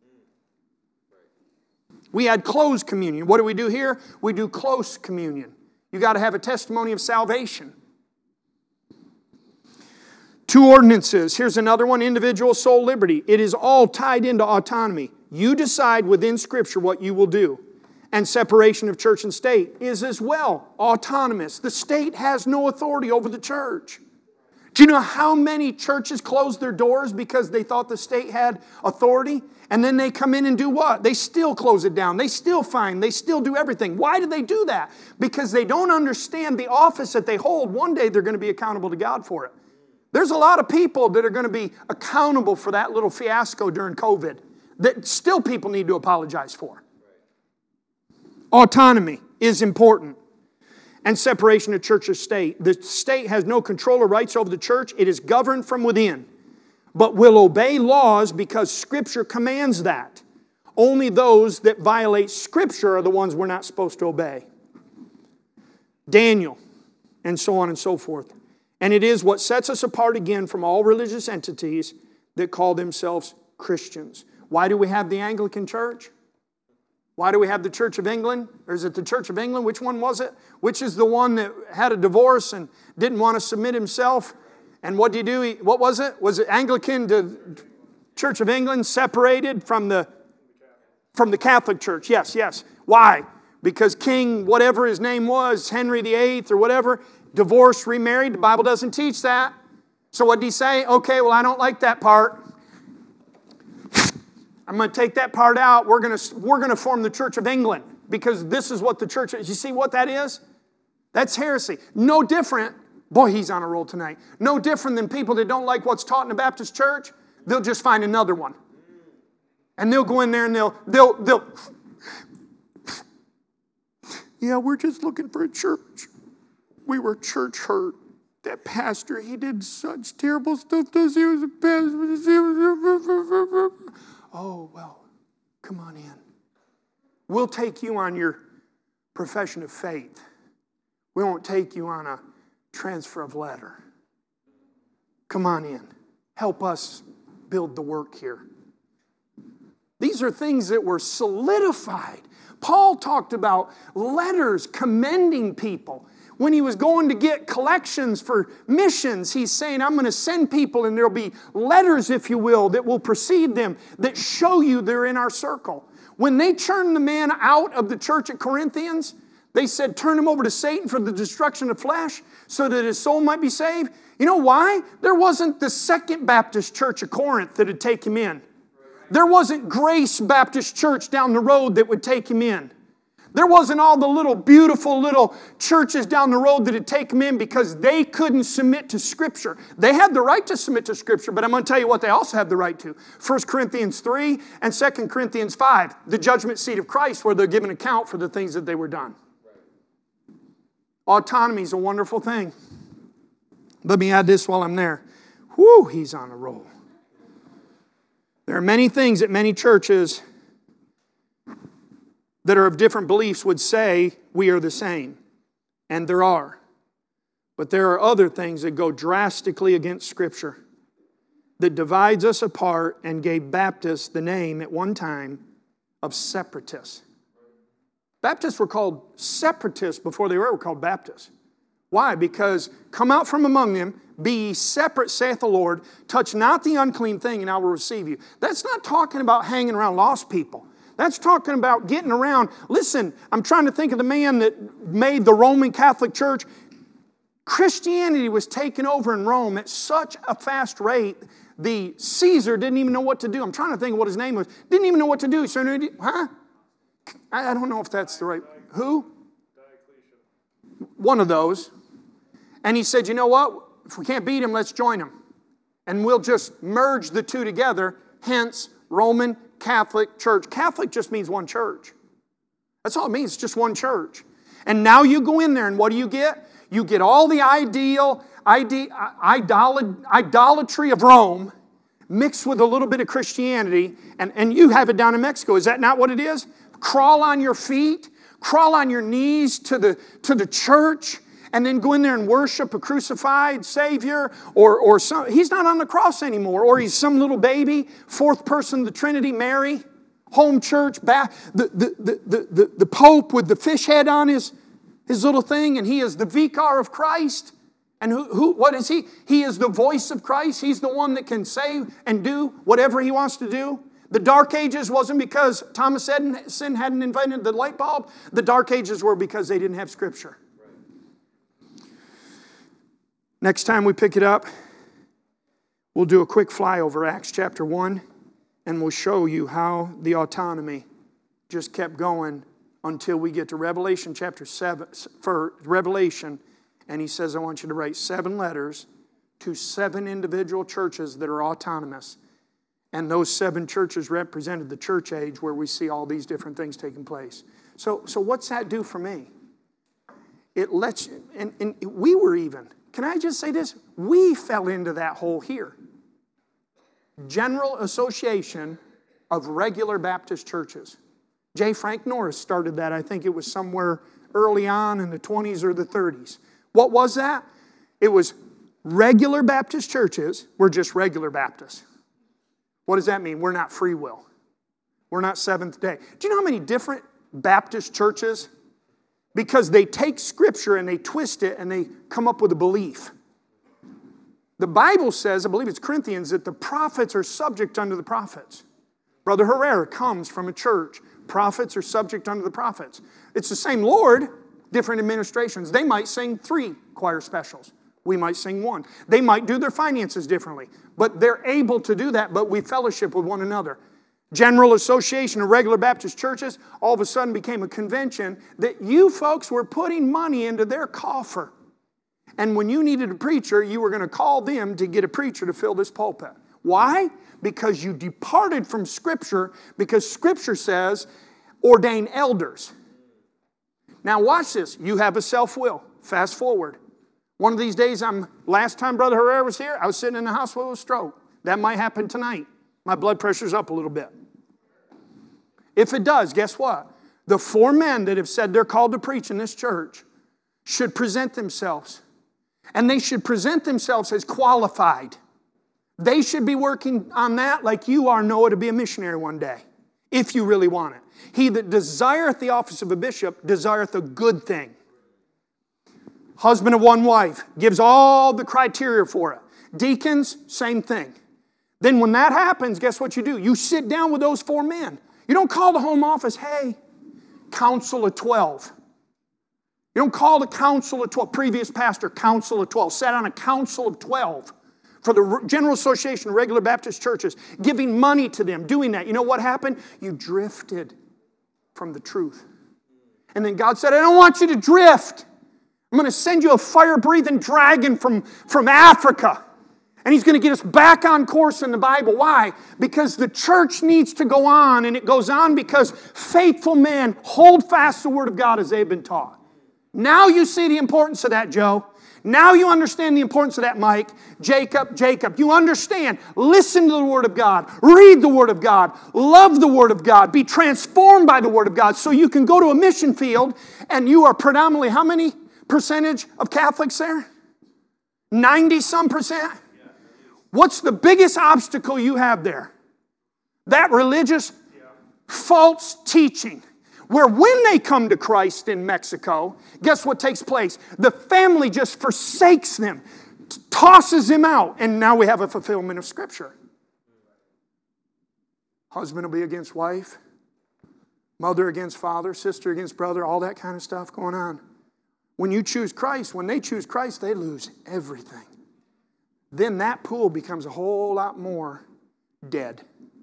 We had closed communion. What do we do here? We do close communion. You got to have a testimony of salvation. Two ordinances. Here's another one, individual soul liberty. It is all tied into autonomy. You decide within Scripture what you will do. And separation of church and state is as well autonomous. The state has no authority over the church. Do you know how many churches closed their doors because they thought the state had authority? And then they come in and do what? They still close it down. They still fine. They still do everything. Why do they do that? Because they don't understand the office that they hold. One day they're going to be accountable to God for it. There's a lot of people that are going to be accountable for that little fiasco during COVID that still people need to apologize for. Autonomy is important. And separation of church and state. The state has no control or rights over the church. It is governed from within, but will obey laws because Scripture commands that. Only those that violate Scripture are the ones we're not supposed to obey. Daniel, and so on and so forth. And it is what sets us apart again from all religious entities that call themselves Christians. Why do we have the Anglican Church? Why do we have the Church of England? Or is it the Church of England? Which one was it? Which is the one that had a divorce and didn't want to submit himself? And what did he do? He, what was it? Was it Anglican to Church of England separated from the, from the Catholic Church? Yes, yes. Why? Because King, whatever his name was, Henry the Eighth or whatever, divorced, remarried. The Bible doesn't teach that. So what did he say? Okay, well, I don't like that part. I'm going to take that part out. We're going to, we're going to form the Church of England because this is what the church is. You see what that is? That's heresy. No different. Boy, he's on a roll tonight. No different than people that don't like what's taught in the Baptist church. They'll just find another one. And they'll go in there and they'll, they'll, they'll, yeah, we're just looking for a church. We were church hurt. That pastor, he did such terrible stuff to us. He was a pastor. Oh, well, come on in. We'll take you on your profession of faith. We won't take you on a transfer of letter. Come on in. Help us build the work here. These are things that were solidified. Paul talked about letters commending people. When he was going to get collections for missions, he's saying, I'm going to send people and there'll be letters, if you will, that will precede them, that show you they're in our circle. When they turned the man out of the church at Corinthians, they said, turn him over to Satan for the destruction of flesh so that his soul might be saved. You know why? There wasn't the Second Baptist Church of Corinth that would take him in. There wasn't Grace Baptist Church down the road that would take him in. There wasn't all the little beautiful little churches down the road that would take them in because they couldn't submit to Scripture. They had the right to submit to Scripture, but I'm going to tell you what they also have the right to. First Corinthians three and Second Corinthians five, the judgment seat of Christ where they're given account for the things that they were done. Autonomy is a wonderful thing. Let me add this while I'm there. Whew, he's on a roll. There are many things that many churches that are of different beliefs would say we are the same. And there are. But there are other things that go drastically against Scripture, that divides us apart and gave Baptists the name at one time of separatists. Baptists were called separatists before they were ever called Baptists. Why? Because come out from among them, be ye separate, saith the Lord, touch not the unclean thing, and I will receive you. That's not talking about hanging around lost people. That's talking about getting around. Listen, I'm trying to think of the man that made the Roman Catholic Church. Christianity was taken over in Rome at such a fast rate, the Caesar didn't even know what to do. I'm trying to think of what his name was. Didn't even know what to do. So, huh? I don't know if that's the right. Who? One of those. And he said, you know what? If we can't beat him, let's join him. And we'll just merge the two together. Hence, Roman Catholic Church. Catholic just means one church. That's all it means, just one church. And now you go in there and what do you get? You get all the ideal, ide, idolatry of Rome mixed with a little bit of Christianity, and, and you have it down in Mexico. Is that not what it is? Crawl on your feet, crawl on your knees to the, to the church, and then go in there and worship a crucified Savior, or, or some, he's not on the cross anymore, or he's some little baby, fourth person of the Trinity, Mary, home church, back, the, the, the, the, the, the Pope with the fish head on his, his little thing, and he is the vicar of Christ. And who, who, what is he? He is the voice of Christ. He's the one that can say and do whatever he wants to do. The Dark Ages wasn't because Thomas Edison hadn't invented the light bulb. The Dark Ages were because they didn't have Scripture. Next time we pick it up, we'll do a quick flyover, Acts chapter one, and we'll show you how the autonomy just kept going until we get to Revelation chapter seven, for Revelation, and he says, I want you to write seven letters to seven individual churches that are autonomous. And those seven churches represented the church age where we see all these different things taking place. So, so what's that do for me? It lets you, and, and we were even, can I just say this? We fell into that hole here. General Association of Regular Baptist Churches. J. Frank Norris started that. I think it was somewhere early on in the twenties or the thirties. What was that? It was regular Baptist churches. We're just regular Baptists. What does that mean? We're not free will. We're not Seventh Day. Do you know how many different Baptist churches? Because they take Scripture and they twist it and they come up with a belief. The Bible says, I believe it's Corinthians, that the prophets are subject unto the prophets. Brother Herrera comes from a church. Prophets are subject unto the prophets. It's the same Lord, different administrations. They might sing three choir specials. We might sing one. They might do their finances differently. But they're able to do that, but we fellowship with one another. General Association of Regular Baptist Churches all of a sudden became a convention that you folks were putting money into their coffer. And when you needed a preacher, you were going to call them to get a preacher to fill this pulpit. Why? Because you departed from Scripture, because Scripture says, ordain elders. Now watch this. You have a self-will. Fast forward. One of these days, I'm. last time Brother Herrera was here, I was sitting in the hospital with a stroke. That might happen tonight. My blood pressure's up a little bit. If it does, guess what? The four men that have said they're called to preach in this church should present themselves. And they should present themselves as qualified. They should be working on that like you are, Noah, to be a missionary one day, if you really want it. He that desireth the office of a bishop desireth a good thing. Husband of one wife gives all the criteria for it. Deacons, same thing. Then when that happens, guess what you do? You sit down with those four men. You don't call the home office, hey, council of twelve. You don't call the council of twelve, previous pastor, council of twelve, sat on a council of twelve for the General Association of Regular Baptist Churches, giving money to them, doing that. You know what happened? You drifted from the truth. And then God said, I don't want you to drift. I'm going to send you a fire-breathing dragon from, from Africa. And He's going to get us back on course in the Bible. Why? Because the church needs to go on, and it goes on because faithful men hold fast the Word of God as they've been taught. Now you see the importance of that, Joe. Now you understand the importance of that, Mike. Jacob, Jacob. You understand. Listen to the Word of God. Read the Word of God. Love the Word of God. Be transformed by the Word of God so you can go to a mission field and you are predominantly, how many percentage of Catholics there? ninety some percent? What's the biggest obstacle you have there? That religious false teaching. Where when they come to Christ in Mexico, guess what takes place? The family just forsakes them, t- tosses them out, and now we have a fulfillment of Scripture. Husband will be against wife, mother against father, sister against brother, all that kind of stuff going on. When you choose Christ, when they choose Christ, they lose everything. Then that pool becomes a whole lot more dead.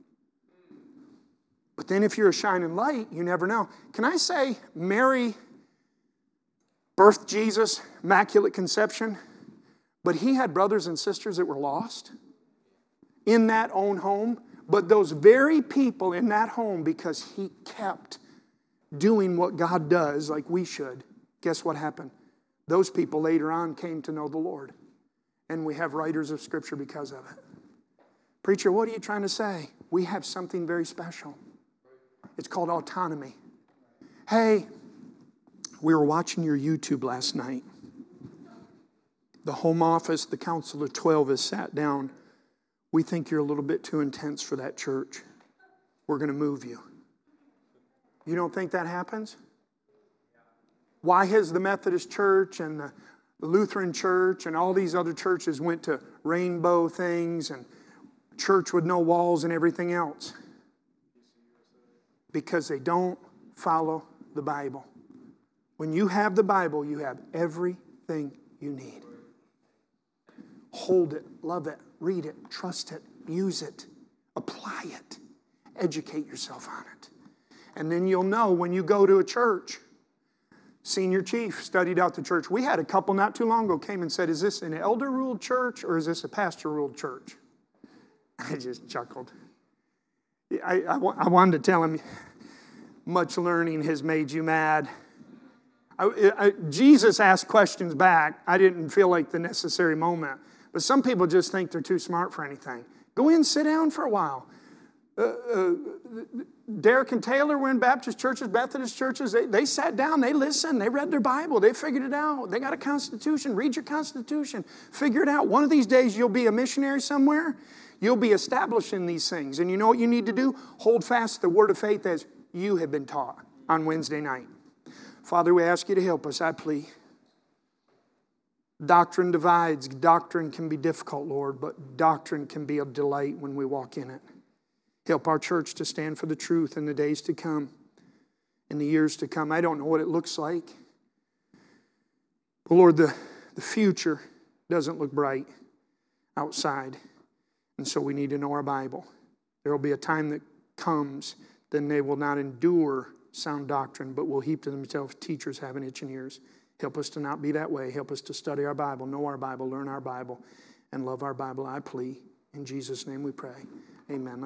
But then if you're a shining light, you never know. Can I say Mary birthed Jesus, Immaculate Conception, but He had brothers and sisters that were lost in that own home. But those very people in that home, because He kept doing what God does like we should, guess what happened? Those people later on came to know the Lord. And we have writers of Scripture because of it. Preacher, what are you trying to say? We have something very special. It's called autonomy. Hey, we were watching your YouTube last night. The home office, the Council of twelve has sat down. We think you're a little bit too intense for that church. We're going to move you. You don't think that happens? Why has the Methodist Church and the Lutheran Church and all these other churches went to rainbow things and church with no walls and everything else? Because they don't follow the Bible. When you have the Bible, you have everything you need. Hold it, love it, read it, trust it, use it, apply it, educate yourself on it. And then you'll know when you go to a church Senior chief studied out the church. We had a couple not too long ago came and said, is this an elder-ruled church or is this a pastor-ruled church? I just chuckled. I, I, I wanted to tell him, much learning has made you mad. I, I, Jesus asked questions back. I didn't feel like the necessary moment. But some people just think they're too smart for anything. Go in, sit down for a while. Uh, uh, Derek and Taylor were in Baptist churches, Methodist churches. They, they sat down, they listened, they read their Bible, they figured it out. They got a constitution. Read your constitution. Figure it out. One of these days you'll be a missionary somewhere. You'll be establishing these things. And you know what you need to do? Hold fast to the word of faith as you have been taught on Wednesday night. Father, we ask you to help us, I plea. Doctrine divides. Doctrine can be difficult, Lord, but doctrine can be a delight when we walk in it. Help our church to stand for the truth in the days to come, in the years to come. I don't know what it looks like. But Lord, the, the future doesn't look bright outside. And so we need to know our Bible. There will be a time that comes, then they will not endure sound doctrine, but will heap to themselves teachers having itching ears. Help us to not be that way. Help us to study our Bible, know our Bible, learn our Bible, and love our Bible, I plea. In Jesus' name we pray. Amen.